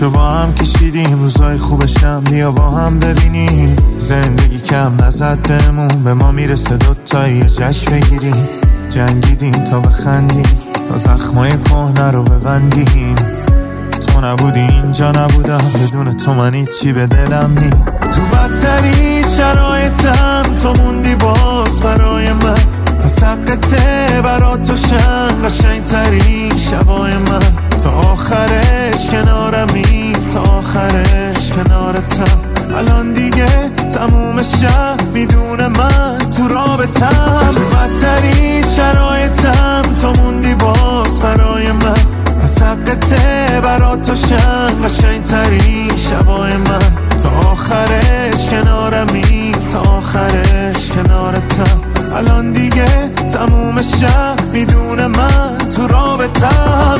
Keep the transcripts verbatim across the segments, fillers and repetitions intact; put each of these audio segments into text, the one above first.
زحمتشو با هم کشیدیم، روزای خوبشم بیا با هم ببینیم. زندگی کم نزد بهمون، به ما میرسه دوتایی یه جشن بگیریم. جنگیدیم تا بخندیم، تا زخمای کهنه رو ببندیم. تو نبودی اینجا نبودم، بدون تو من هیچی به دلم نی. تو بدترین شرایطم تو موندی باز برای من، از حقته برا تو شن قشنگ ترین شبای من. تا آخرش کنارمی، تا آخرش کنارتم. الان دیگه تموم شب میدونه من تو رابطم. تو بدترین شرایطم تو موندی باز برای من، از حقته برا تو شن قشنگ ترین شبای من. تا آخرش کنارمی، تا آخرش کنارتم. الان دیگه تموم شب میدونه من تو رابطم.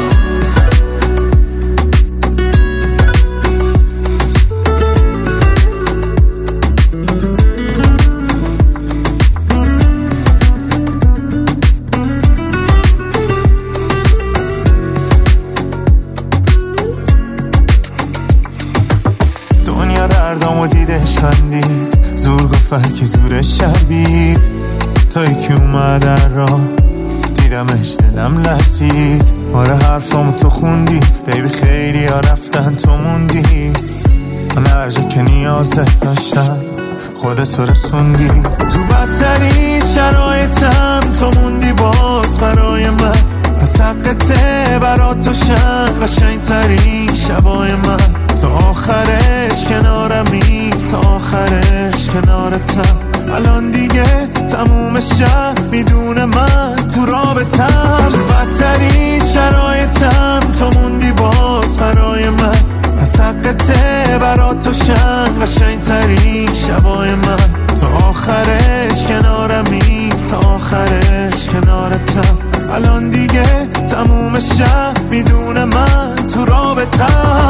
دنیا دردامو دیدش خندید، زور گفت که زورش شربید. تا یکی اومدن را دیدمش دلم لرزید. آره حرفامو تو خوندی بیبی، خیلی ها رفتن تو موندی. من هر جا که نیازت داشتم خودتو رسوندی. تو بدترین شرایطم تو موندی باز برای من، از حقته برا تو شن قشنگ ترین شبای من. تا آخرش کنارمی، تا آخرش کنارتم. الان دیگه تموم شب میدونه من تو رابطم. تو بدترین شرایطم تو موندی باز برای من، از حقته برا تو شن قشنگ ترین شبای من. تا آخرش کنارمی، تا آخرش کنارتم. الان دیگه تموم شب میدونه من تو رابطم.